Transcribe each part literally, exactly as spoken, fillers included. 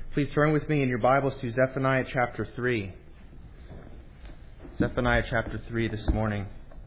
Please turn with me in your Bibles to Zephaniah chapter three. Zephaniah chapter three this morning.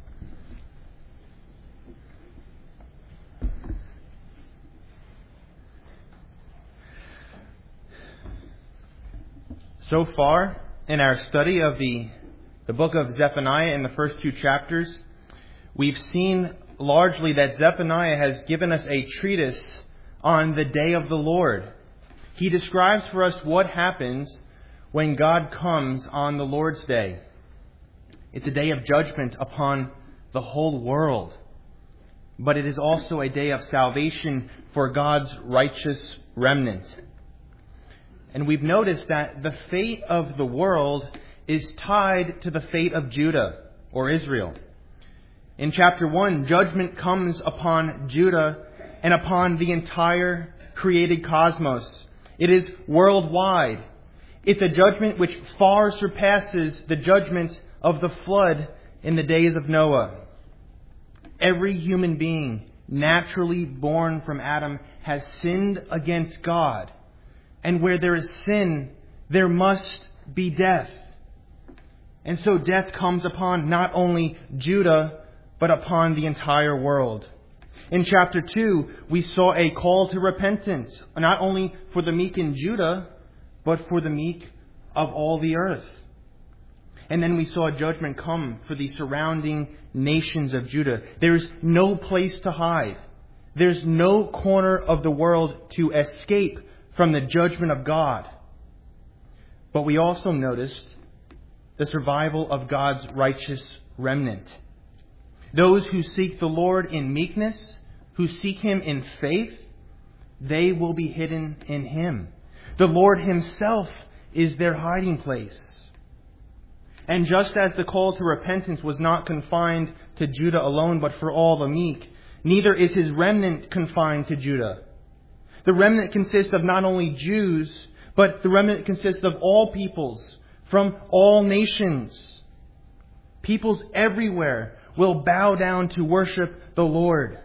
So far, in our study of the, the book of Zephaniah in the first two chapters, we've seen largely that Zephaniah has given us a treatise on the day of the Lord. He describes for us what happens when God comes on the Lord's day. It's a day of judgment upon the whole world, but it is also a day of salvation for God's righteous remnant. And we've noticed that the fate of the world is tied to the fate of Judah or Israel. In chapter one, judgment comes upon Judah and upon the entire created cosmos. It is worldwide. It's a judgment which far surpasses the judgment of the flood in the days of Noah. Every human being naturally born from Adam has sinned against God. And where there is sin, there must be death. And so death comes upon not only Judah, but upon the entire world. In chapter two, we saw a call to repentance, not only for the meek in Judah, but for the meek of all the earth. And then we saw judgment come for the surrounding nations of Judah. There's no place to hide. There's no corner of the world to escape from the judgment of God. But we also noticed the survival of God's righteous remnant. Those who seek the Lord in meekness, who seek Him in faith, they will be hidden in Him. The Lord Himself is their hiding place. And just as the call to repentance was not confined to Judah alone, but for all the meek, neither is His remnant confined to Judah. The remnant consists of not only Jews, but the remnant consists of all peoples from all nations. Peoples everywhere will bow down to worship the Lord.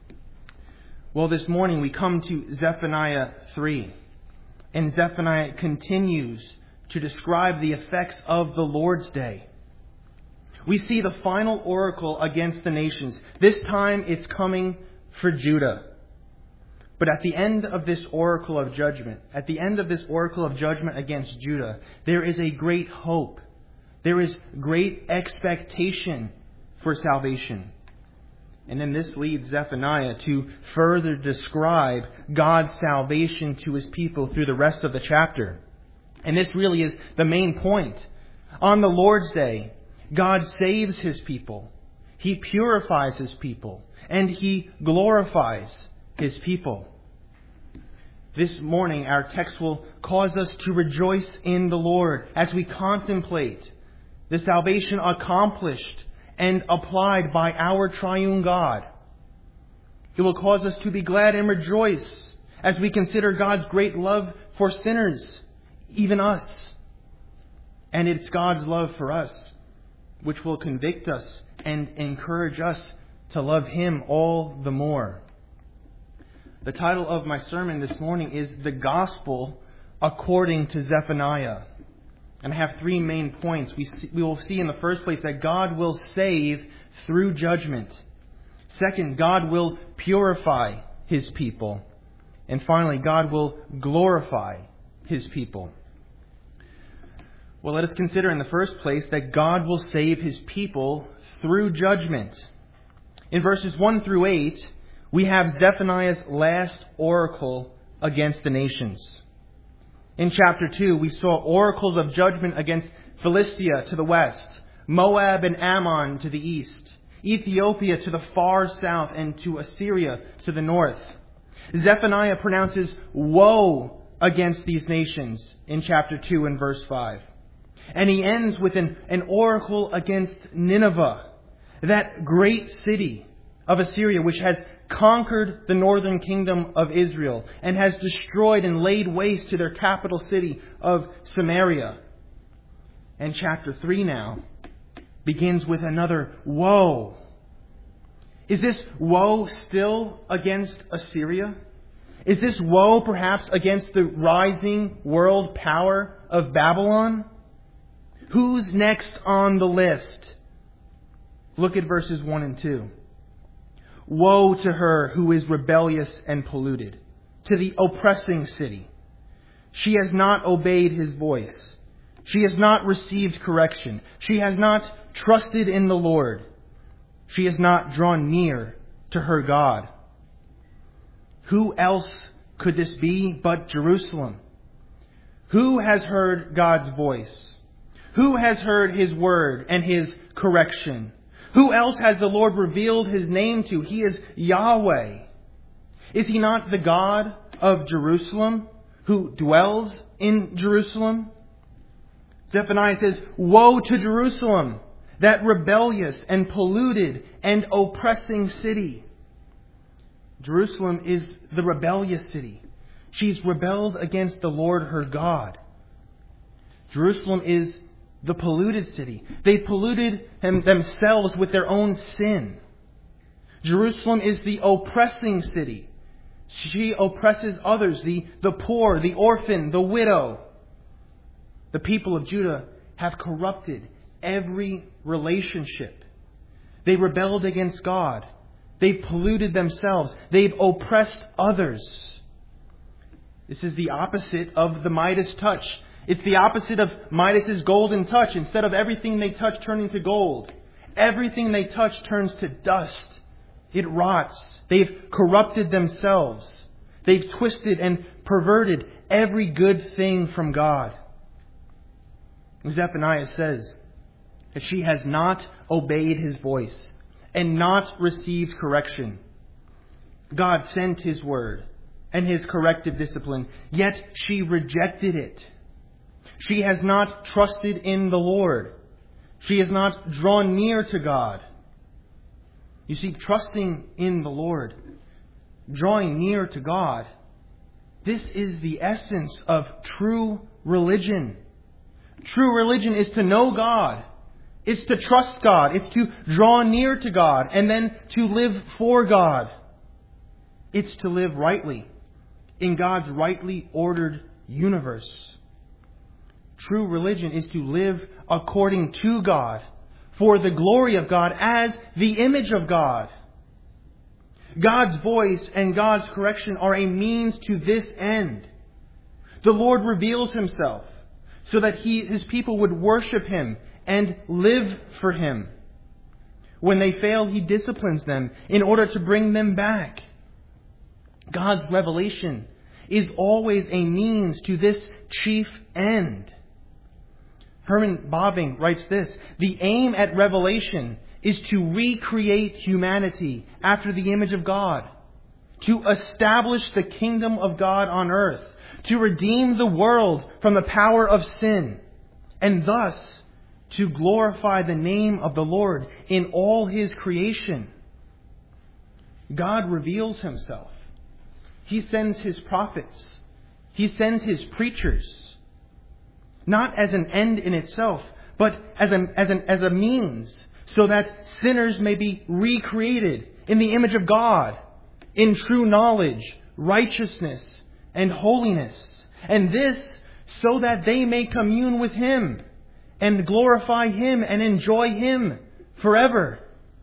Well, this morning we come to Zephaniah three. And Zephaniah continues to describe the effects of the Lord's day. We see the final oracle against the nations. This time it's coming for Judah. But at the end of this oracle of judgment, at the end of this oracle of judgment against Judah, there is a great hope. There is great expectation for salvation. And then this leads Zephaniah to further describe God's salvation to His people through the rest of the chapter. And this really is the main point. On the Lord's day, God saves His people. He purifies His people. And He glorifies His people. This morning, our text will cause us to rejoice in the Lord as we contemplate the salvation accomplished and applied by our triune God. It will cause us to be glad and rejoice as we consider God's great love for sinners, even us. And it's God's love for us which will convict us and encourage us to love Him all the more. The title of my sermon this morning is The Gospel According to Zephaniah. And I have three main points. We see, we will see in the first place that God will save through judgment. Second, God will purify His people. And finally, God will glorify His people. Well, let us consider in the first place that God will save His people through judgment. In verses one through eight, we have Zephaniah's last oracle against the nations. In chapter two, we saw oracles of judgment against Philistia to the west, Moab and Ammon to the east, Ethiopia to the far south, and to Assyria to the north. Zephaniah pronounces woe against these nations in chapter two and verse five. And he ends with an, an oracle against Nineveh, that great city of Assyria which has conquered the northern kingdom of Israel and has destroyed and laid waste to their capital city of Samaria. And chapter three now begins with another woe. Is this woe still against Assyria? Is this woe perhaps against the rising world power of Babylon? Who's next on the list? Look at verses one and two. Woe to her who is rebellious and polluted, to the oppressing city. She has not obeyed his voice. She has not received correction. She has not trusted in the Lord. She has not drawn near to her God. Who else could this be but Jerusalem? Who has heard God's voice? Who has heard His word and His correction? Who else has the Lord revealed His name to? He is Yahweh. Is He not the God of Jerusalem, who dwells in Jerusalem? Zephaniah says, woe to Jerusalem, that rebellious and polluted and oppressing city. Jerusalem is the rebellious city. She's rebelled against the Lord her God. Jerusalem is the polluted city. They polluted themselves with their own sin. Jerusalem is the oppressing city. She oppresses others, the, the poor, the orphan, the widow. The people of Judah have corrupted every relationship. They rebelled against God. They've polluted themselves. They've oppressed others. This is the opposite of the Midas touch. It's the opposite of Midas's golden touch. Instead of everything they touch turning to gold, everything they touch turns to dust. It rots. They've corrupted themselves. They've twisted and perverted every good thing from God. Zephaniah says that she has not obeyed His voice and not received correction. God sent His word and His corrective discipline, yet she rejected it. She has not trusted in the Lord. She has not drawn near to God. You see, trusting in the Lord, drawing near to God, this is the essence of true religion. True religion is to know God. It's to trust God. It's to draw near to God and then to live for God. It's to live rightly in God's rightly ordered universe. True religion is to live according to God, for the glory of God, as the image of God. God's voice and God's correction are a means to this end. The Lord reveals Himself so that he, His people would worship Him and live for Him. When they fail, He disciplines them in order to bring them back. God's revelation is always a means to this chief end. Herman Bavinck writes this: the aim at revelation is to recreate humanity after the image of God, to establish the kingdom of God on earth, to redeem the world from the power of sin, and thus to glorify the name of the Lord in all His creation. God reveals Himself. He sends His prophets. He sends His preachers, not as an end in itself, but as a, as an, as a means, so that sinners may be recreated in the image of God, in true knowledge, righteousness, and holiness. And this so that they may commune with Him and glorify Him and enjoy Him forever.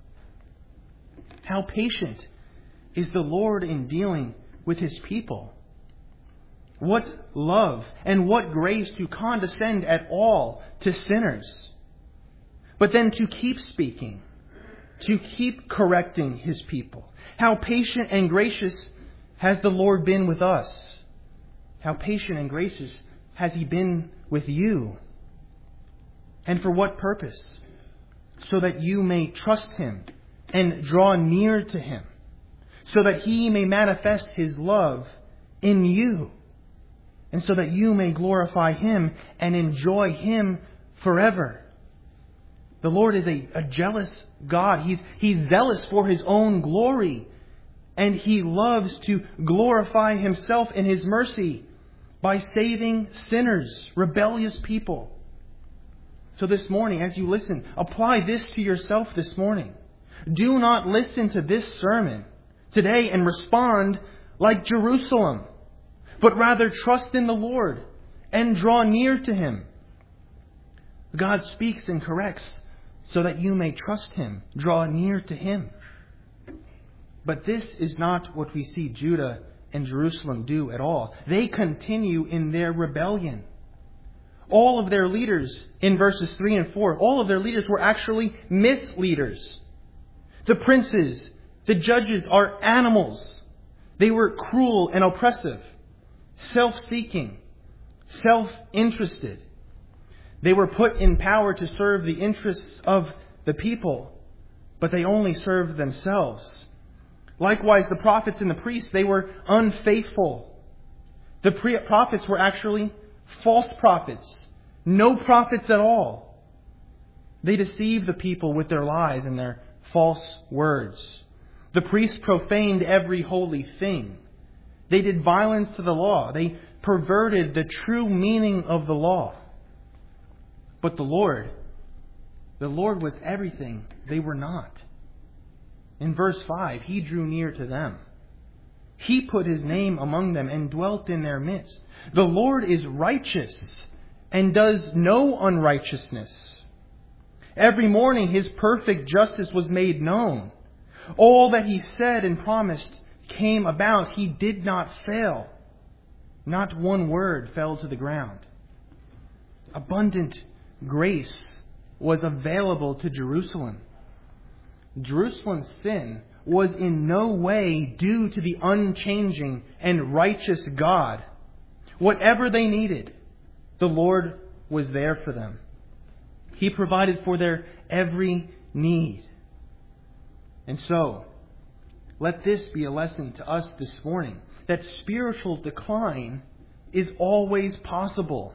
How patient is the Lord in dealing with His people. What love and what grace to condescend at all to sinners. But then to keep speaking, to keep correcting His people. How patient and gracious has the Lord been with us? How patient and gracious has He been with you? And for what purpose? So that you may trust Him and draw near to Him. So that He may manifest His love in you. And so that you may glorify Him and enjoy Him forever. The Lord is a, a jealous God. He's, he's zealous for His own glory. And He loves to glorify Himself in His mercy by saving sinners, rebellious people. So this morning, as you listen, apply this to yourself this morning. Do not listen to this sermon today and respond like Jerusalem, but rather trust in the Lord and draw near to Him. God speaks and corrects so that you may trust Him, draw near to Him. But this is not what we see Judah and Jerusalem do at all. They continue in their rebellion. All of their leaders, in verses three and four, all of their leaders were actually misleaders. The princes, the judges are animals. They were cruel and oppressive, self-seeking, self-interested. They were put in power to serve the interests of the people, but they only served themselves. Likewise, the prophets and the priests, they were unfaithful. The pre- prophets were actually false prophets, no prophets at all. They deceived the people with their lies and their false words. The priests profaned every holy thing. They did violence to the law. They perverted the true meaning of the law. But the Lord, the Lord was everything they were not. In verse five, He drew near to them. He put His name among them and dwelt in their midst. The Lord is righteous and does no unrighteousness. Every morning His perfect justice was made known. All that He said and promised came about. He did not fail. Not one word fell to the ground. Abundant grace was available to Jerusalem. Jerusalem's sin was in no way due to the unchanging and righteous God. Whatever they needed, the Lord was there for them. He provided for their every need. And so, let this be a lesson to us this morning, that spiritual decline is always possible.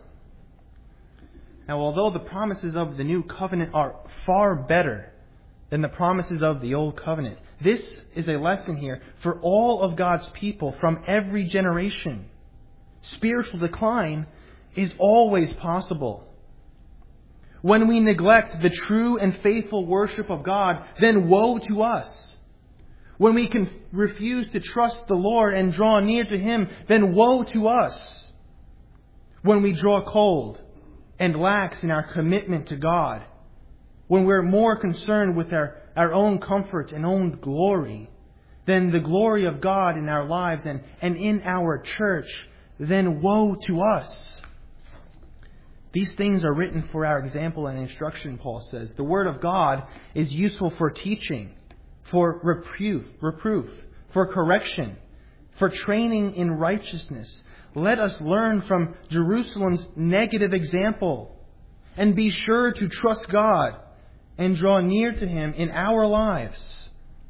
Now, although the promises of the new covenant are far better than the promises of the old covenant, this is a lesson here for all of God's people from every generation. Spiritual decline is always possible. When we neglect the true and faithful worship of God, then woe to us. When we can refuse to trust the Lord and draw near to Him, then woe to us. When we draw cold and lax in our commitment to God, when we're more concerned with our, our own comfort and own glory than the glory of God in our lives and, and in our church, then woe to us. These things are written for our example and instruction, Paul says. The Word of God is useful for teaching, for reproof, reproof, for correction, for training in righteousness. Let us learn from Jerusalem's negative example and be sure to trust God and draw near to Him in our lives.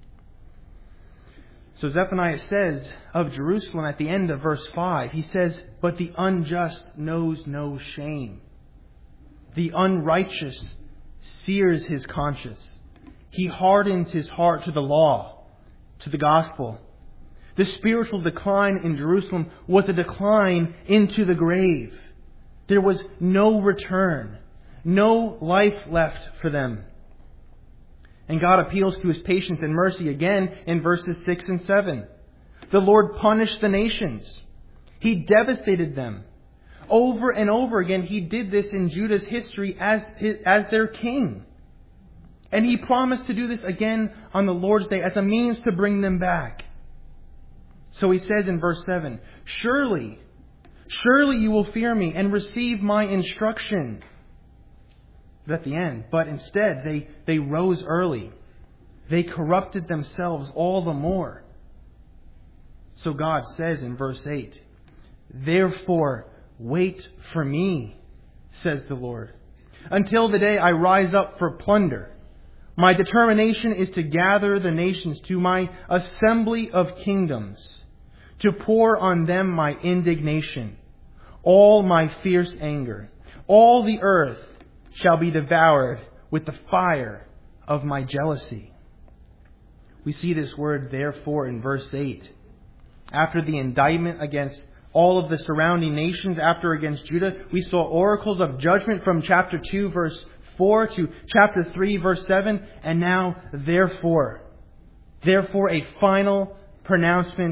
So Zephaniah says of Jerusalem at the end of verse five, he says, "But the unjust knows no shame. The unrighteous sears his conscience. He hardens his heart to the law, to the gospel." The spiritual decline in Jerusalem was a decline into the grave. There was no return, no life left for them. And God appeals to His patience and mercy again in verses six and seven. The Lord punished the nations. He devastated them. Over and over again, He did this in Judah's history as, as their king. And He promised to do this again on the Lord's day as a means to bring them back. So He says in verse seven, Surely, surely you will fear me and receive my instruction. But at the end, but instead they, they rose early. They corrupted themselves all the more. So God says in verse eight, Therefore, wait for me, says the Lord, until the day I rise up for plunder. My determination is to gather the nations to my assembly of kingdoms, to pour on them my indignation, all my fierce anger. All the earth shall be devoured with the fire of my jealousy. We see this word therefore in verse eight. After the indictment against all of the surrounding nations, after against Judah, we saw oracles of judgment from chapter two, verse four to chapter three, verse seven, and now therefore. Therefore, a final pronouncement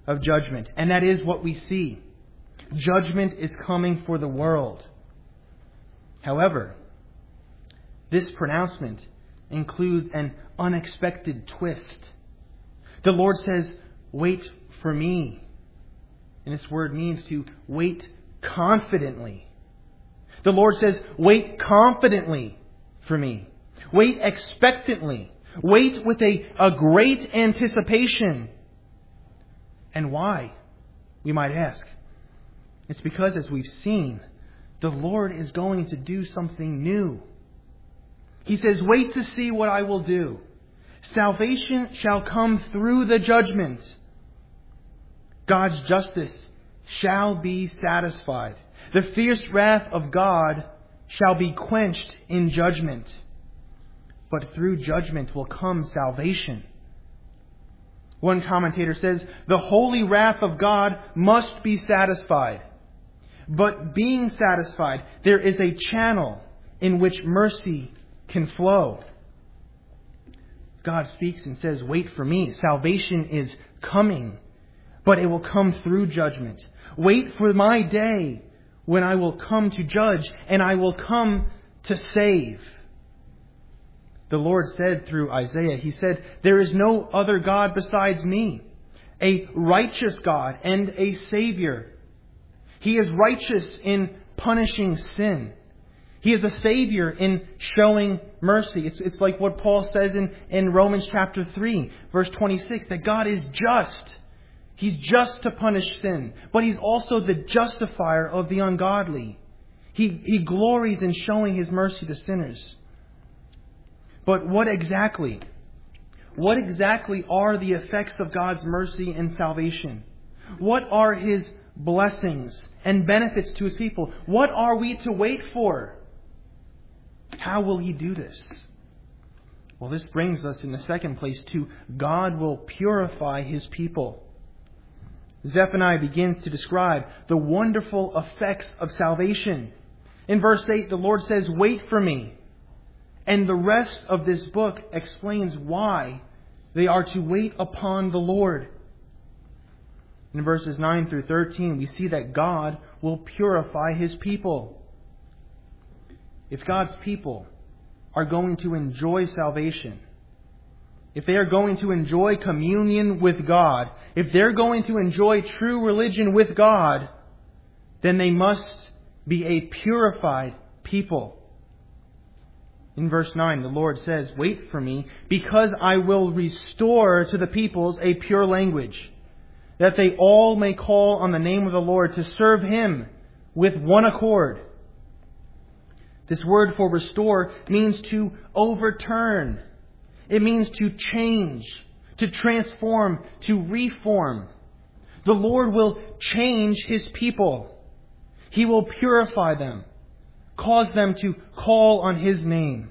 of judgment. And that is what we see. Judgment is coming for the world. However, this pronouncement includes an unexpected twist. The Lord says, wait for me. And this word means to wait confidently. The Lord says, wait confidently for me. Wait expectantly. Wait with a, a great anticipation. And why? We might ask. It's because, as we've seen, the Lord is going to do something new. He says, wait to see what I will do. Salvation shall come through the judgment. God's justice shall be satisfied. The fierce wrath of God shall be quenched in judgment. But through judgment will come salvation. One commentator says, the holy wrath of God must be satisfied. But being satisfied, there is a channel in which mercy can flow. God speaks and says, wait for me. Salvation is coming, but it will come through judgment. Wait for my day when I will come to judge and I will come to save. The Lord said through Isaiah, He said, there is no other God besides me, a righteous God and a Savior. He is righteous in punishing sin. He is a Savior in showing mercy. It's, it's like what Paul says in, in Romans chapter three, verse twenty-six, that God is just. He's just to punish sin, but He's also the justifier of the ungodly. He, he glories in showing His mercy to sinners. But what exactly? What exactly are the effects of God's mercy and salvation? What are His blessings and benefits to His people? What are we to wait for? How will He do this? Well, this brings us in the second place to God will purify His people. Zephaniah begins to describe the wonderful effects of salvation. In verse eight, the Lord says, wait for me. And the rest of this book explains why they are to wait upon the Lord. In verses nine through thirteen, we see that God will purify His people. If God's people are going to enjoy salvation, if they are going to enjoy communion with God, if they're going to enjoy true religion with God, then they must be a purified people. In verse nine, the Lord says, wait for me, because I will restore to the peoples a pure language, that they all may call on the name of the Lord to serve Him with one accord. This word for restore means to overturn. It means to change, to transform, to reform. The Lord will change His people. He will purify them, cause them to call on His name.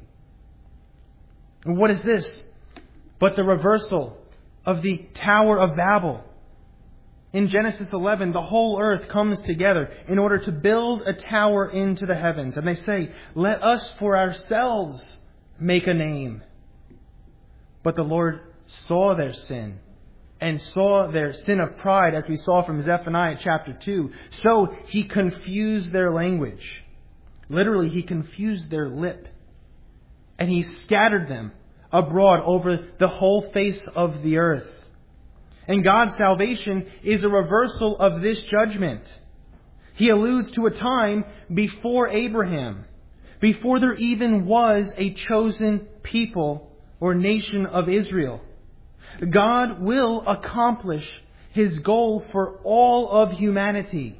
And what is this but the reversal of the Tower of Babel? In Genesis eleven, the whole earth comes together in order to build a tower into the heavens. And they say, let us for ourselves make a name. But the Lord saw their sin and saw their sin of pride, as we saw from Zephaniah chapter two. So He confused their language. Literally, He confused their lip. And He scattered them abroad over the whole face of the earth. And God's salvation is a reversal of this judgment. He alludes to a time before Abraham, before there even was a chosen people or nation of Israel. God will accomplish His goal for all of humanity.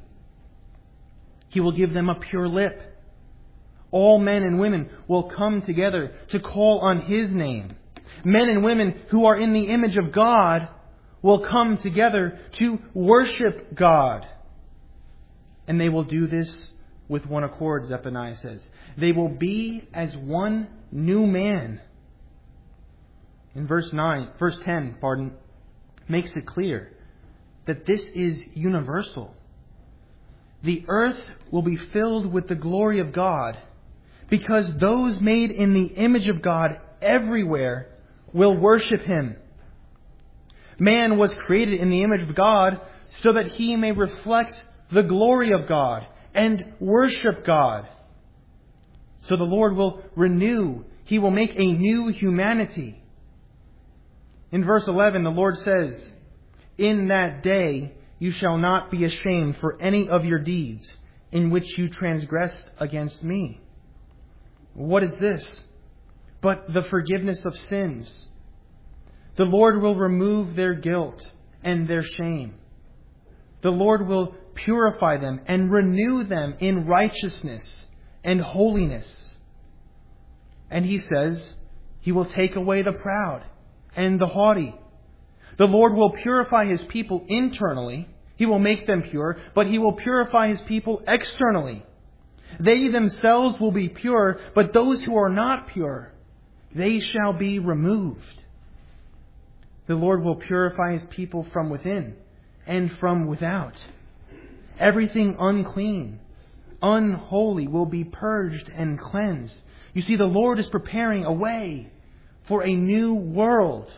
He will give them a pure lip. All men and women will come together to call on His name. Men and women who are in the image of God will come together to worship God. And they will do this with one accord, Zephaniah says. They will be as one new man. In verse nine, verse ten, pardon, makes it clear that this is universal. The earth will be filled with the glory of God, because those made in the image of God everywhere will worship Him. Man was created in the image of God so that he may reflect the glory of God and worship God. So the Lord will renew. He will make a new humanity. In verse eleven, the Lord says, "In that day you shall not be ashamed for any of your deeds in which you transgressed against me." What is this but the forgiveness of sins? The Lord will remove their guilt and their shame. The Lord will purify them and renew them in righteousness and holiness. And He says He will take away the proud and the haughty. The Lord will purify His people internally. He will make them pure, but He will purify His people externally. They themselves will be pure, but those who are not pure, they shall be removed. The Lord will purify His people from within and from without. Everything unclean, unholy will be purged and cleansed. You see, the Lord is preparing a way for a new world.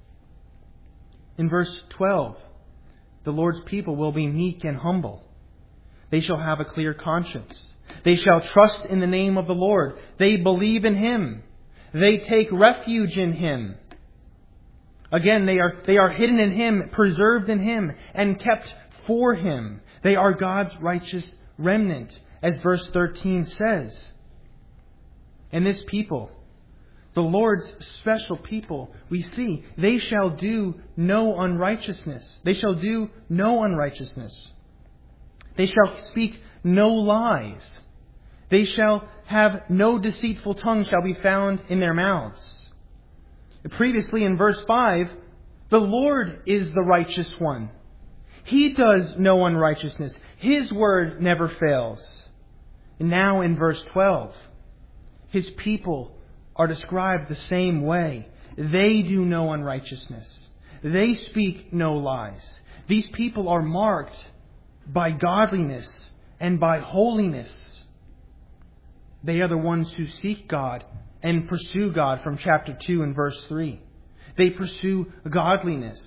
In verse twelve, the Lord's people will be meek and humble. They shall have a clear conscience. They shall trust in the name of the Lord. They believe in Him. They take refuge in Him. Again, they are, they are hidden in Him, preserved in Him, and kept for Him. They are God's righteous remnant, as verse thirteen says. And this people, the Lord's special people, we see, they shall do no unrighteousness. They shall do no unrighteousness. They shall speak no lies. They shall have no deceitful tongue shall be found in their mouths. Previously in verse five, the Lord is the righteous one. He does no unrighteousness. His word never fails. And now in verse twelve, His people are described the same way. They do no unrighteousness. They speak no lies. These people are marked by godliness and by holiness. They are the ones who seek God and pursue God from chapter two and verse three. They pursue godliness.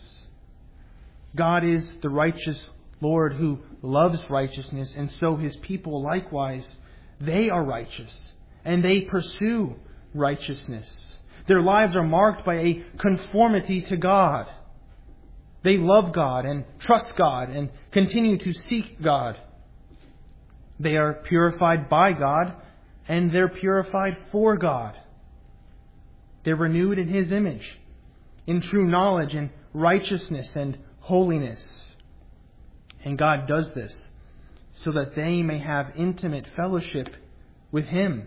God is the righteous Lord who loves righteousness, and so His people likewise, they are righteous and they pursue righteousness. Their lives are marked by a conformity to God. They love God and trust God and continue to seek God. They are purified by God and they're purified for God. They're renewed in His image, in true knowledge and righteousness and holiness. And God does this so that they may have intimate fellowship with Him.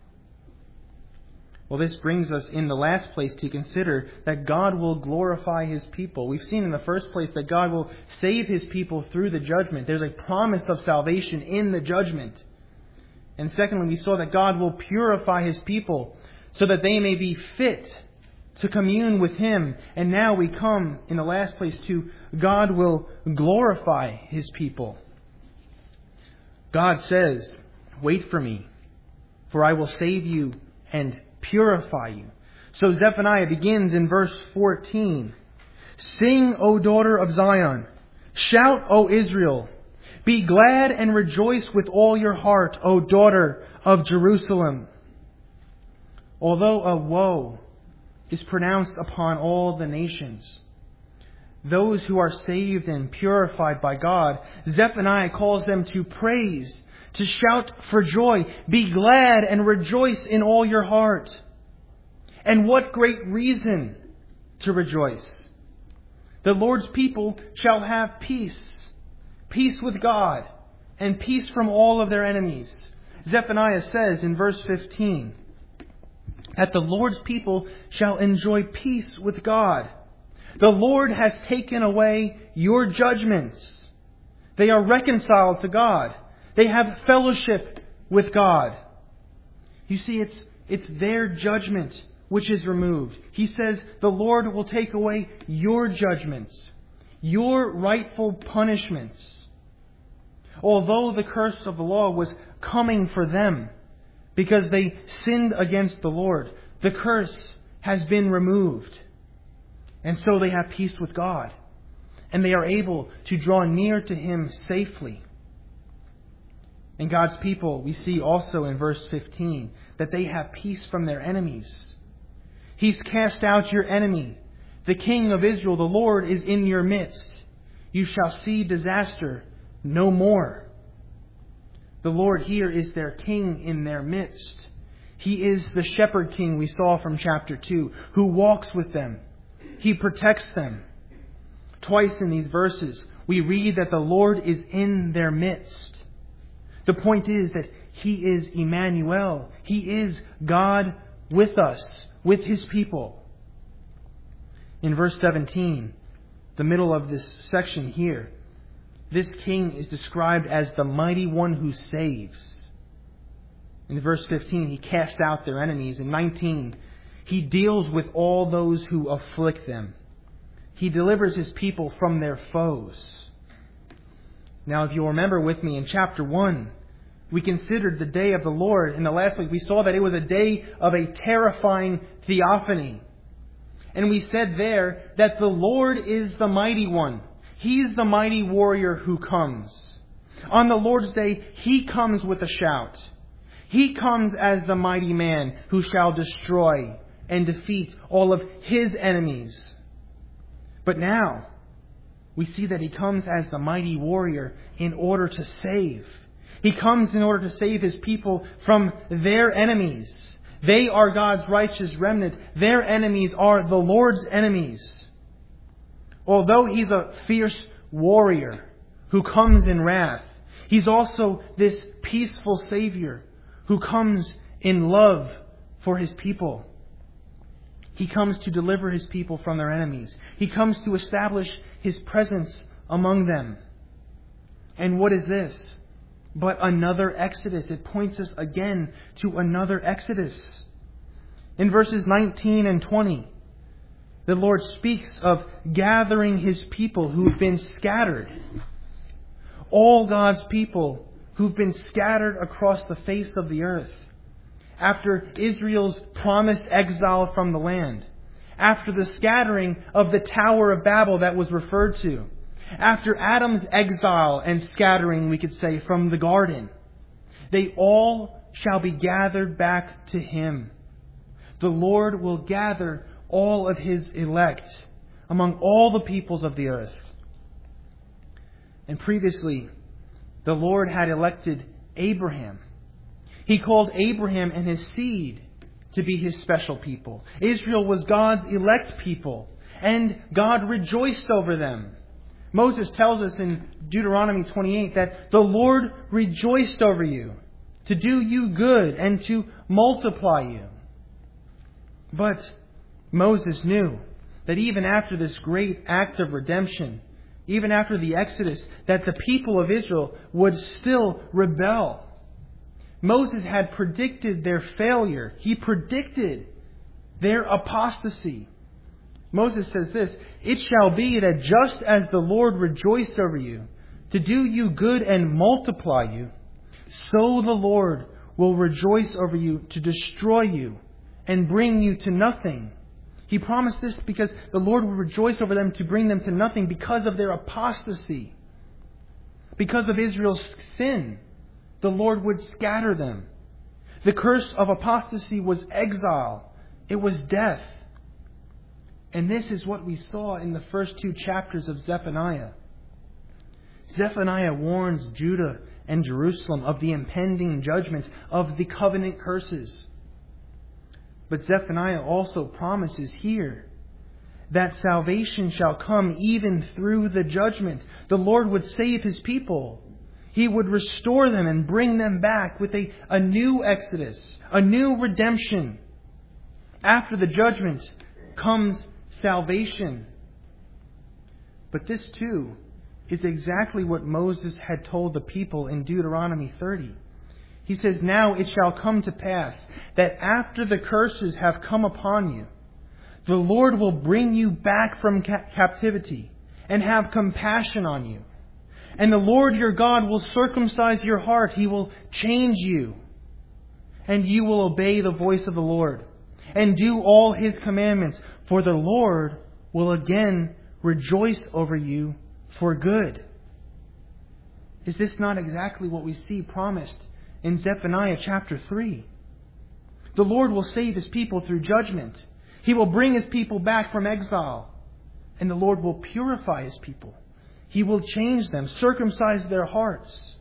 Well, this brings us in the last place to consider that God will glorify His people. We've seen in the first place that God will save His people through the judgment. There's a promise of salvation in the judgment. And secondly, we saw that God will purify His people so that they may be fit to commune with Him. And now we come in the last place to God will glorify His people. God says, "Wait for me, for I will save you and purify you." So Zephaniah begins in verse fourteen. "Sing, O daughter of Zion. Shout, O Israel. Be glad and rejoice with all your heart, O daughter of Jerusalem." Although a woe is pronounced upon all the nations, those who are saved and purified by God, Zephaniah calls them to praise, to shout for joy. Be glad and rejoice in all your heart. And what great reason to rejoice. The Lord's people shall have peace. Peace with God and peace from all of their enemies. Zephaniah says in verse fifteen that the Lord's people shall enjoy peace with God. The Lord has taken away your judgments. They are reconciled to God. They have fellowship with God. You see, it's, it's their judgment which is removed. He says the Lord will take away your judgments, your rightful punishments. Although the curse of the law was coming for them because they sinned against the Lord, the curse has been removed. And so they have peace with God. and they are able to draw near to Him safely. And God's people, we see also in verse fifteen, that they have peace from their enemies. He's cast out your enemy. The King of Israel, the Lord, is in your midst. You shall see disaster no more. The Lord here is their King in their midst. He is the shepherd king we saw from chapter two, who walks with them. He protects them. Twice in these verses, we read that the Lord is in their midst. The point is that He is Emmanuel. He is God with us, with His people. In verse seventeen, the middle of this section here, this king is described as the mighty one who saves. In verse fifteen, He casts out their enemies. In nineteen, He deals with all those who afflict them. He delivers His people from their foes. Now, if you'll remember with me, in chapter one, we considered the day of the Lord. In the last week, we saw that it was a day of a terrifying theophany. And we said there that the Lord is the mighty one. He's the mighty warrior who comes. On the Lord's day, He comes with a shout. He comes as the mighty man who shall destroy and defeat all of His enemies. But now, we see that He comes as the mighty warrior in order to save. He comes in order to save His people from their enemies. They are God's righteous remnant. Their enemies are the Lord's enemies. Although He's a fierce warrior who comes in wrath, He's also this peaceful Savior who comes in love for His people. He comes to deliver His people from their enemies. He comes to establish His presence among them. And what is this but another Exodus? It points us again to another Exodus. In verses nineteen and twenty, the Lord speaks of gathering His people who've been scattered. All God's people who've been scattered across the face of the earth. After Israel's promised exile from the land. After the scattering of the Tower of Babel that was referred to. After Adam's exile and scattering, we could say, from the garden. They all shall be gathered back to Him. The Lord will gather all of His elect among all the peoples of the earth. And previously, the Lord had elected Abraham. He called Abraham and his seed to be His special people. Israel was God's elect people, and God rejoiced over them. Moses tells us in Deuteronomy twenty-eight that the Lord rejoiced over you to do you good and to multiply you. But Moses knew that even after this great act of redemption, even after the Exodus, that the people of Israel would still rebel. Moses had predicted their failure. He predicted their apostasy. Moses says this, "It shall be that just as the Lord rejoiced over you to do you good and multiply you, so the Lord will rejoice over you to destroy you and bring you to nothing." He promised this because the Lord would rejoice over them to bring them to nothing because of their apostasy. Because of Israel's sin, the Lord would scatter them. The curse of apostasy was exile. It was death. And this is what we saw in the first two chapters of Zephaniah. Zephaniah warns Judah and Jerusalem of the impending judgment of the covenant curses. But Zephaniah also promises here that salvation shall come even through the judgment. The Lord would save His people. He would restore them and bring them back with a, a new exodus, a new redemption. After the judgment comes salvation. But this too is exactly what Moses had told the people in Deuteronomy thirty. He says, "Now it shall come to pass that after the curses have come upon you, the Lord will bring you back from ca- captivity and have compassion on you. And the Lord your God will circumcise your heart. He will change you. And you will obey the voice of the Lord and do all His commandments. For the Lord will again rejoice over you for good. Is this not exactly what we see promised in Zephaniah chapter three? The Lord will save His people through judgment. He will bring His people back from exile. And the Lord will purify His people. He will change them, circumcise their hearts,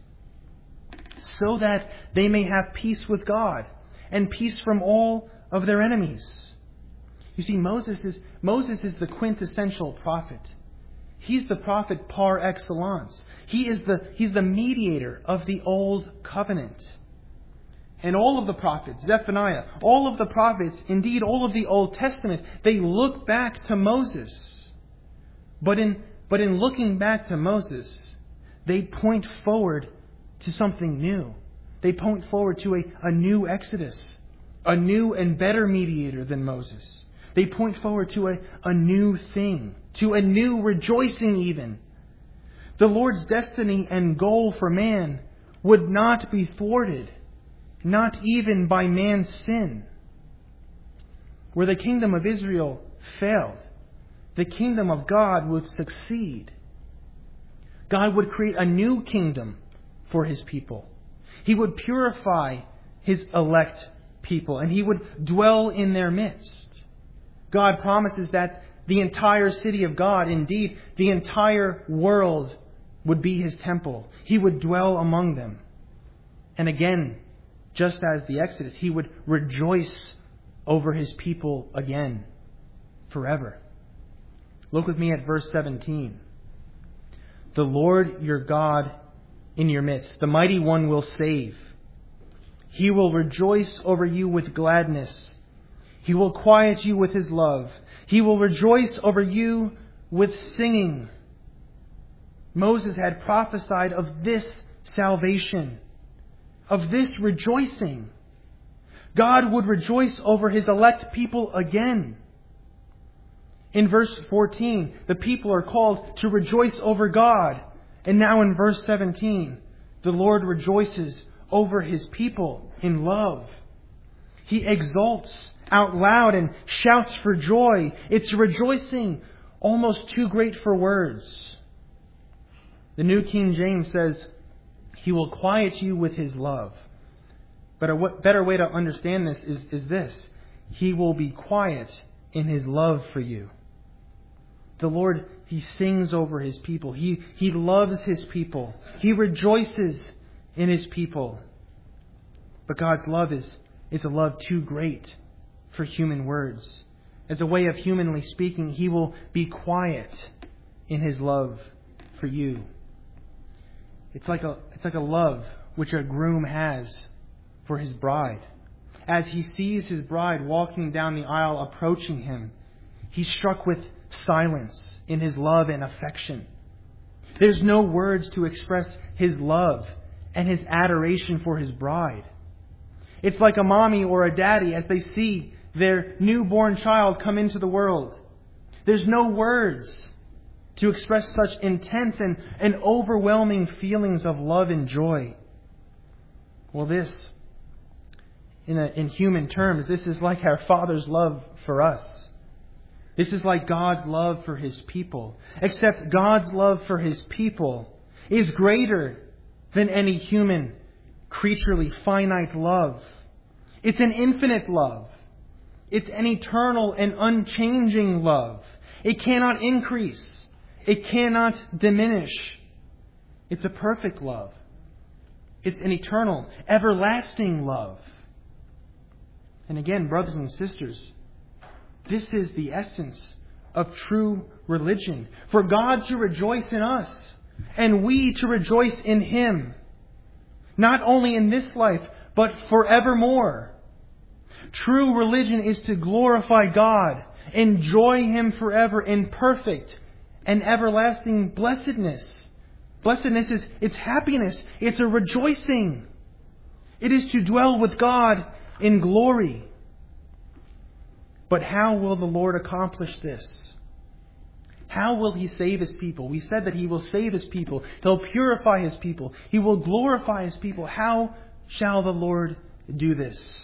so that they may have peace with God and peace from all of their enemies. You see, Moses is, Moses is the quintessential prophet. He's the prophet par excellence. He is the, he's the mediator of the Old Covenant. And all of the prophets, Zephaniah, all of the prophets, indeed all of the Old Testament, they look back to Moses. But in, but in looking back to Moses, they point forward to something new. They point forward to a, a new Exodus, a new and better mediator than Moses. They point forward to a, a new thing, to a new rejoicing even. The Lord's destiny and goal for man would not be thwarted, not even by man's sin. Where the kingdom of Israel failed, the kingdom of God would succeed. God would create a new kingdom for His people. He would purify His elect people, and He would dwell in their midst. God promises that the entire city of God, indeed, the entire world, would be His temple. He would dwell among them. And again, just as the Exodus, He would rejoice over His people again, forever. Look with me at verse seventeen. The Lord your God in your midst, the Mighty One, will save. He will rejoice over you with gladness. He will quiet you with His love. He will rejoice over you with singing. Moses had prophesied of this salvation, of this rejoicing. God would rejoice over His elect people again. In verse fourteen, the people are called to rejoice over God. And now in verse seventeen, the Lord rejoices over His people in love. He exults out loud and shouts for joy. It's rejoicing almost too great for words. The New King James says, He will quiet you with His love. But a better way to understand this is, is this. He will be quiet in His love for you. The Lord, He sings over His people. He, he loves His people. He rejoices in His people. But God's love is, is a love too great for human words. As a way of humanly speaking, He will be quiet in His love for you. It's like a, it's like a love which a groom has for his bride. As he sees his bride walking down the aisle approaching him, he's struck with silence in his love and affection. There's no words to express his love and his adoration for his bride. It's like a mommy or a daddy as they see their newborn child come into the world. There's no words to express such intense and, and overwhelming feelings of love and joy. Well, this, in, a, in human terms, this is like our Father's love for us. This is like God's love for His people. Except God's love for His people is greater than any human, creaturely, finite love. It's an infinite love. It's an eternal and unchanging love. It cannot increase. It cannot diminish. It's a perfect love. It's an eternal, everlasting love. And again, brothers and sisters, this is the essence of true religion. For God to rejoice in us and we to rejoice in Him. Not only in this life, but forevermore. True religion is to glorify God, enjoy Him forever in perfect and everlasting blessedness. Blessedness is it's happiness. It's a rejoicing. It is to dwell with God in glory. But how will the Lord accomplish this? How will He save His people? We said that He will save His people. He'll purify His people. He will glorify His people. How shall the Lord do this?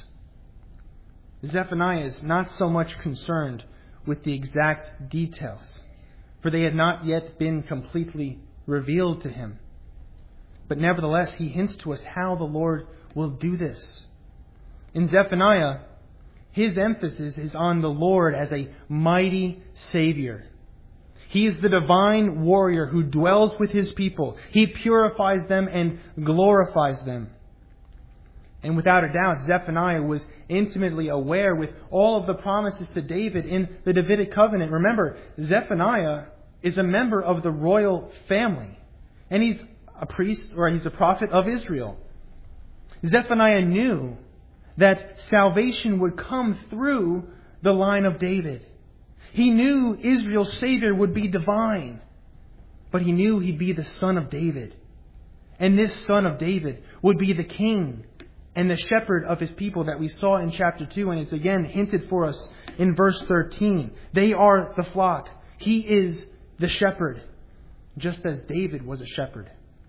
Zephaniah is not so much concerned with the exact details. for they had not yet been completely revealed to him. But nevertheless, he hints to us how the Lord will do this. In Zephaniah, his emphasis is on the Lord as a mighty Savior. He is the divine warrior who dwells with His people. He purifies them and glorifies them. And without a doubt, Zephaniah was intimately aware with all of the promises to David in the Davidic covenant. Remember, Zephaniah is a member of the royal family. And he's a priest, or he's a prophet of Israel. Zephaniah knew that salvation would come through the line of David. He knew Israel's Savior would be divine, but he knew he'd be the son of David. And this son of David would be the king and the shepherd of his people that we saw in chapter two, and it's again hinted for us in verse thirteen. They are the flock. He is the shepherd, just as David was a shepherd.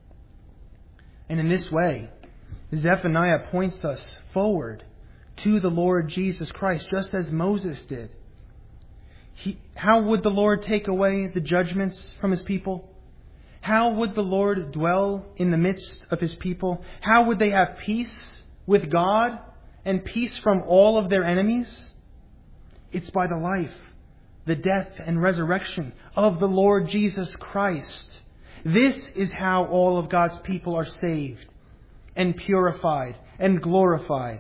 And in this way, Zephaniah points us forward to the Lord Jesus Christ, just as Moses did. He, how would the Lord take away the judgments from His people? How would the Lord dwell in the midst of His people? How would they have peace with God and peace from all of their enemies? It's by the life, the death and resurrection of the Lord Jesus Christ. This is how all of God's people are saved and purified and glorified.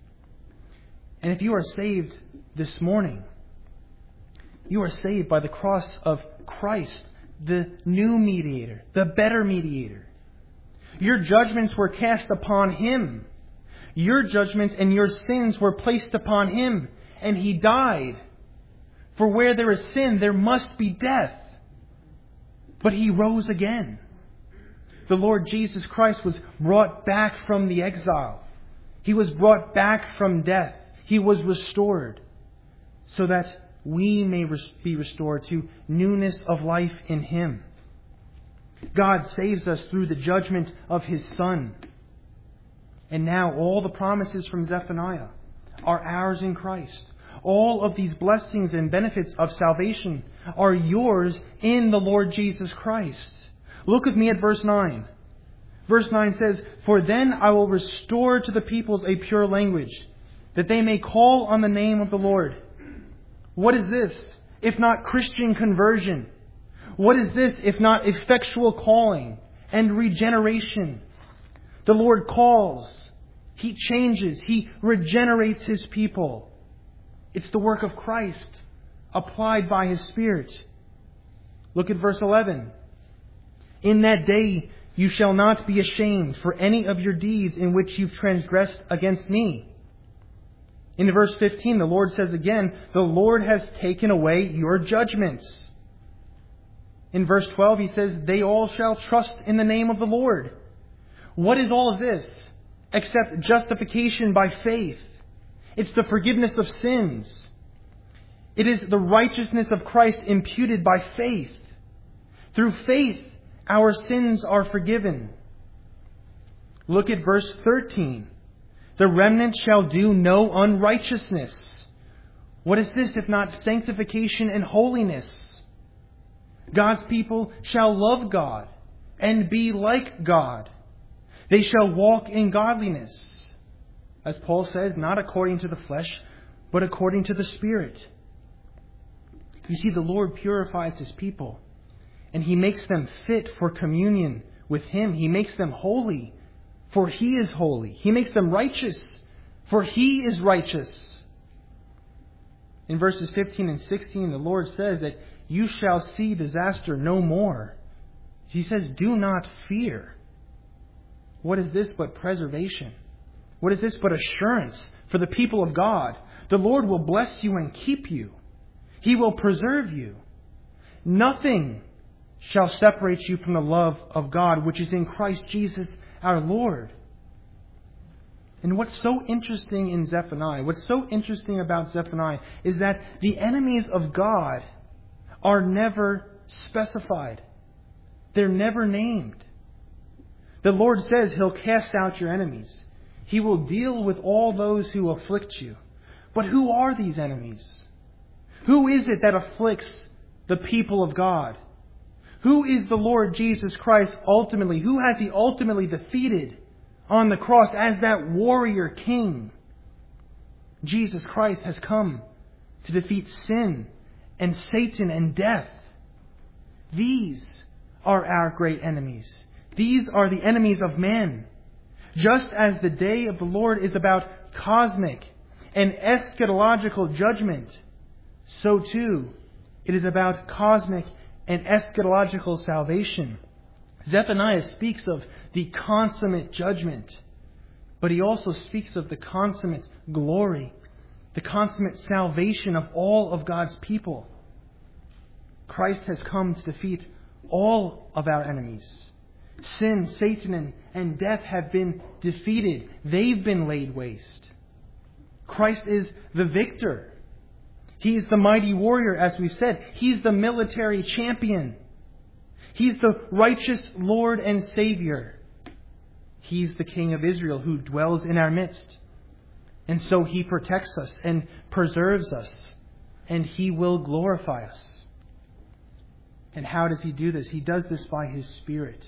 And if you are saved this morning, you are saved by the cross of Christ, the new mediator, the better mediator. Your judgments were cast upon Him. Your judgments and your sins were placed upon Him, and He died. For where there is sin, there must be death. But He rose again. The Lord Jesus Christ was brought back from the exile. He was brought back from death. He was restored so that we may be restored to newness of life in Him. God saves us through the judgment of His Son. And now all the promises from Zephaniah are ours in Christ. All of these blessings and benefits of salvation are yours in the Lord Jesus Christ. Look with me at verse nine. Verse nine says, "For then I will restore to the peoples a pure language, that they may call on the name of the Lord." What is this, if not Christian conversion? What is this, if not effectual calling and regeneration? The Lord calls. He changes. He regenerates His people. It's the work of Christ applied by His Spirit. Look at verse eleven. "In that day you shall not be ashamed for any of your deeds in which you've transgressed against me." In verse fifteen, the Lord says again, "The Lord has taken away your judgments." In verse twelve, He says, "They all shall trust in the name of the Lord." What is all of this except justification by faith? It's the forgiveness of sins. It is the righteousness of Christ imputed by faith. Through faith, our sins are forgiven. Look at verse thirteen. "The remnant shall do no unrighteousness." What is this if not sanctification and holiness? God's people shall love God and be like God. They shall walk in godliness. As Paul says, not according to the flesh, but according to the Spirit. You see, the Lord purifies His people, and He makes them fit for communion with Him. He makes them holy, for He is holy. He makes them righteous, for He is righteous. In verses fifteen and sixteen, the Lord says that you shall see disaster no more. He says, do not fear. What is this but preservation? What is this but assurance for the people of God? The Lord will bless you and keep you. He will preserve you. Nothing shall separate you from the love of God, which is in Christ Jesus our Lord. And what's so interesting in Zephaniah, what's so interesting about Zephaniah, is that the enemies of God are never specified. They're never named. The Lord says He'll cast out your enemies. He will deal with all those who afflict you. But who are these enemies? Who is it that afflicts the people of God? Who is the Lord Jesus Christ ultimately? Who has He ultimately defeated on the cross as that warrior king? Jesus Christ has come to defeat sin and Satan and death. These are our great enemies. These are the enemies of men. Just as the day of the Lord is about cosmic and eschatological judgment, so too it is about cosmic and eschatological salvation. Zephaniah speaks of the consummate judgment, but he also speaks of the consummate glory, the consummate salvation of all of God's people. Christ has come to defeat all of our enemies. Sin, Satan, and, and death have been defeated. They've been laid waste. Christ is the victor. He is the mighty warrior, as we've said. He's the military champion. He's the righteous Lord and Savior. He's the King of Israel who dwells in our midst. And so He protects us and preserves us. And He will glorify us. And how does He do this? He does this by His Spirit.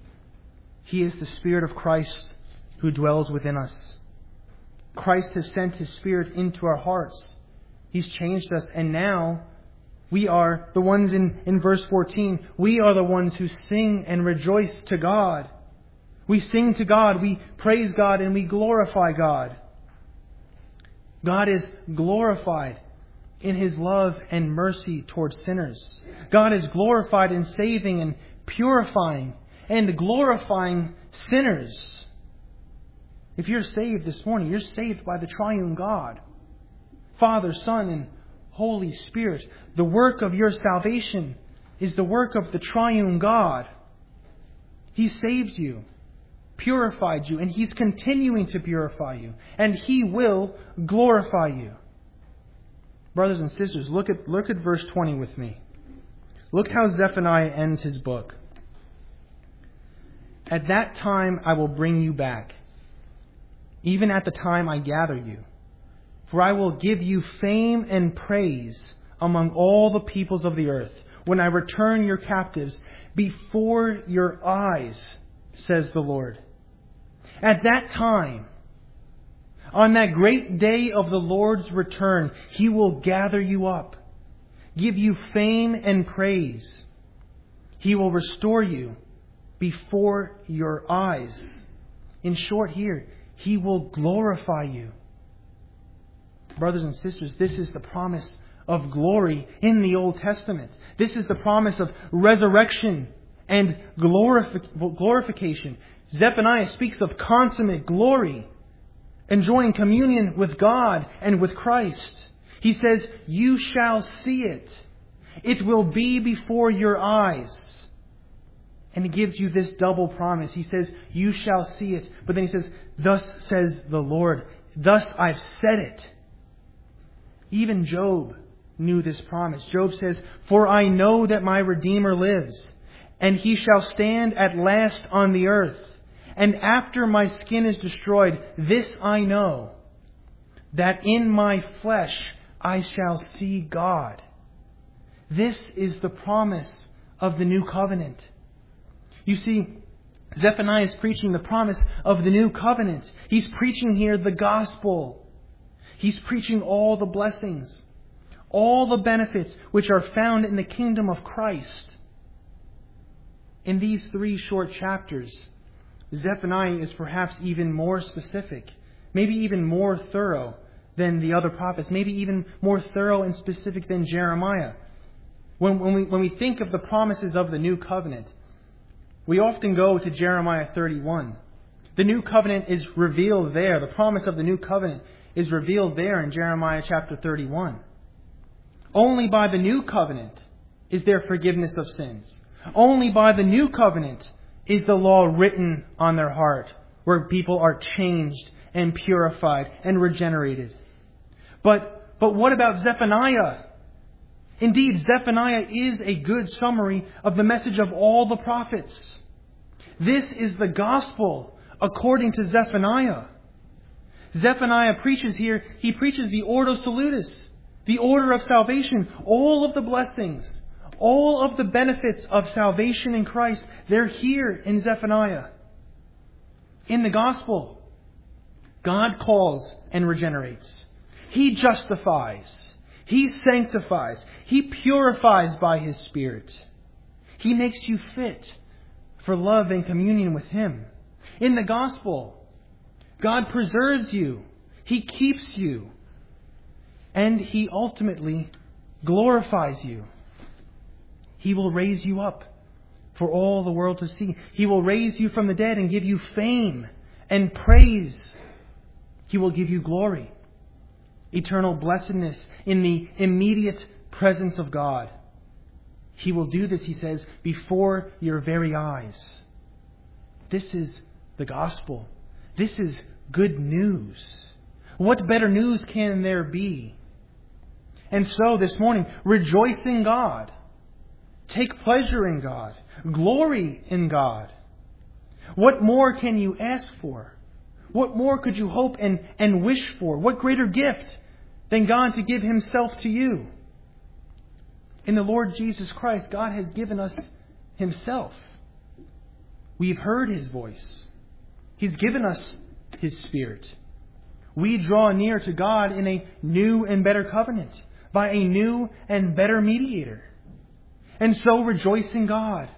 He is the Spirit of Christ who dwells within us. Christ has sent His Spirit into our hearts. He's changed us, and now we are the ones in, in verse fourteen. We are the ones who sing and rejoice to God. We sing to God, we praise God, and we glorify God. God is glorified in His love and mercy towards sinners. God is glorified in saving and purifying and glorifying sinners. If you're saved this morning, you're saved by the triune God, Father, Son, and Holy Spirit. The work of your salvation is the work of the triune God. He saved you, purified you, and He's continuing to purify you. And He will glorify you. Brothers and sisters, look at, look at verse twenty with me. Look how Zephaniah ends his book. At that time I will bring you back, even at the time I gather you. For I will give you fame and praise among all the peoples of the earth, when I return your captives before your eyes, says the Lord. At that time, on that great day of the Lord's return, He will gather you up, give you fame and praise. He will restore you before your eyes. In short here, He will glorify you. Brothers and sisters, this is the promise of glory in the Old Testament. This is the promise of resurrection and glorifi- glorification. Zephaniah speaks of consummate glory, enjoying communion with God and with Christ. He says, you shall see it. It will be before your eyes. And He gives you this double promise. He says, you shall see it. But then He says, thus says the Lord. Thus I've said it. Even Job knew this promise. Job says, for I know that my Redeemer lives, and He shall stand at last on the earth. And after my skin is destroyed, this I know, that in my flesh I shall see God. This is the promise of the new covenant. You see, Zephaniah is preaching the promise of the new covenant. He's preaching here the gospel. He's preaching all the blessings, all the benefits which are found in the kingdom of Christ. In these three short chapters, Zephaniah is perhaps even more specific, maybe even more thorough than the other prophets, maybe even more thorough and specific than Jeremiah. When, when, we, when we think of the promises of the new covenant, we often go to Jeremiah thirty-one. The new covenant is revealed there. The promise of the new covenant is revealed there in Jeremiah chapter thirty-one. Only by the new covenant is there forgiveness of sins. Only by the new covenant is the law written on their heart, where people are changed and purified and regenerated. But, but what about Zephaniah? Indeed, Zephaniah is a good summary of the message of all the prophets. This is the gospel according to Zephaniah. Zephaniah preaches here, he preaches the Ordo Salutis, the order of salvation, all of the blessings, All of the benefits of salvation in Christ, they're here in Zephaniah. In the gospel, God calls and regenerates. He justifies. He sanctifies. He purifies by His Spirit. He makes you fit for love and communion with Him. In the gospel, God preserves you. He keeps you. And He ultimately glorifies you. He will raise you up for all the world to see. He will raise you from the dead and give you fame and praise. He will give you glory, eternal blessedness in the immediate presence of God. He will do this, He says, before your very eyes. This is the gospel. This is good news. What better news can there be? And so this morning, rejoice in God. Take pleasure in God. Glory in God. What more can you ask for? What more could you hope and, and wish for? What greater gift than God to give Himself to you? In the Lord Jesus Christ, God has given us Himself. We've heard His voice. He's given us His Spirit. We draw near to God in a new and better covenant by a new and better mediator. And so rejoice in God.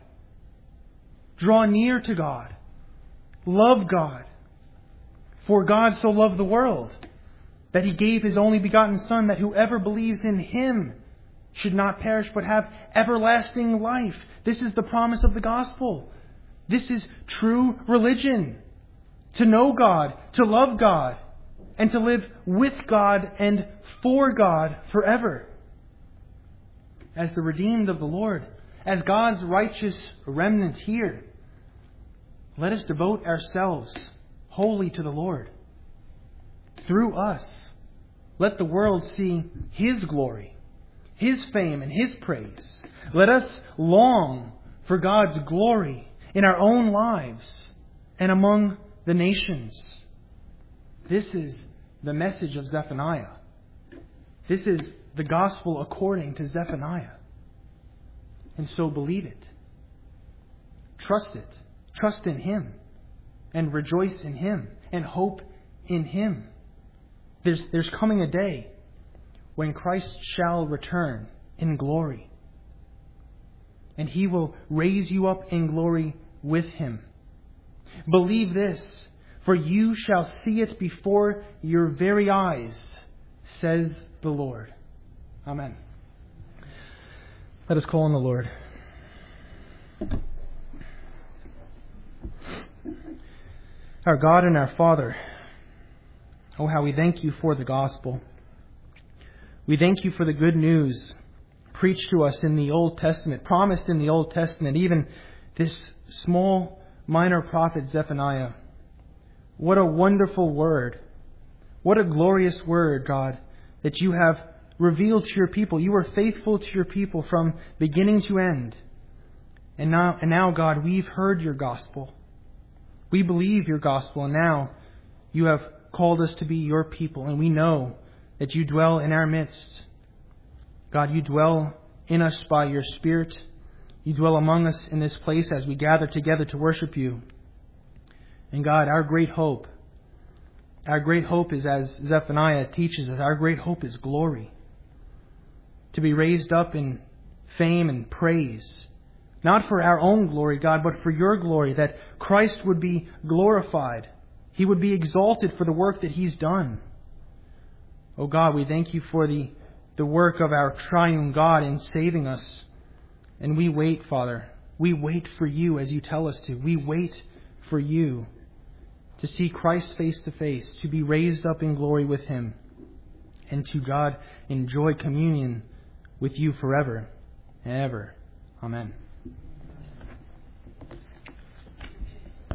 Draw near to God. Love God. For God so loved the world that He gave His only begotten Son, that whoever believes in Him should not perish but have everlasting life. This is the promise of the gospel. This is true religion. To know God, to love God, and to live with God and for God forever. As the redeemed of the Lord, as God's righteous remnant here, let us devote ourselves wholly to the Lord. Through us, let the world see His glory, His fame, and His praise. Let us long for God's glory in our own lives and among the nations. This is the message of Zephaniah. This is the gospel according to Zephaniah. And so believe it. Trust it. Trust in Him. And rejoice in Him. And hope in Him. There's, there's coming a day when Christ shall return in glory. And He will raise you up in glory with Him. Believe this, for you shall see it before your very eyes, says the Lord. Amen. Let us call on the Lord. Our God and our Father, oh, how we thank You for the gospel. We thank You for the good news preached to us in the Old Testament, promised in the Old Testament, even this small minor prophet Zephaniah. What a wonderful word. What a glorious word, God, that You have revealed to Your people. You are faithful to Your people from beginning to end. And now, and now, God, we've heard Your gospel. We believe Your gospel, and now You have called us to be Your people, and we know that You dwell in our midst. God, You dwell in us by Your Spirit. You dwell among us in this place as we gather together to worship You. And God, our great hope, our great hope is, as Zephaniah teaches us, our great hope is glory. To be raised up in fame and praise. Not for our own glory, God, but for Your glory, that Christ would be glorified. He would be exalted for the work that He's done. Oh God, we thank You for the, the work of our triune God in saving us. And we wait, Father. We wait for You as You tell us to. We wait for You to see Christ face to face, to be raised up in glory with Him, and to, God, enjoy communion with You forever and ever. Amen.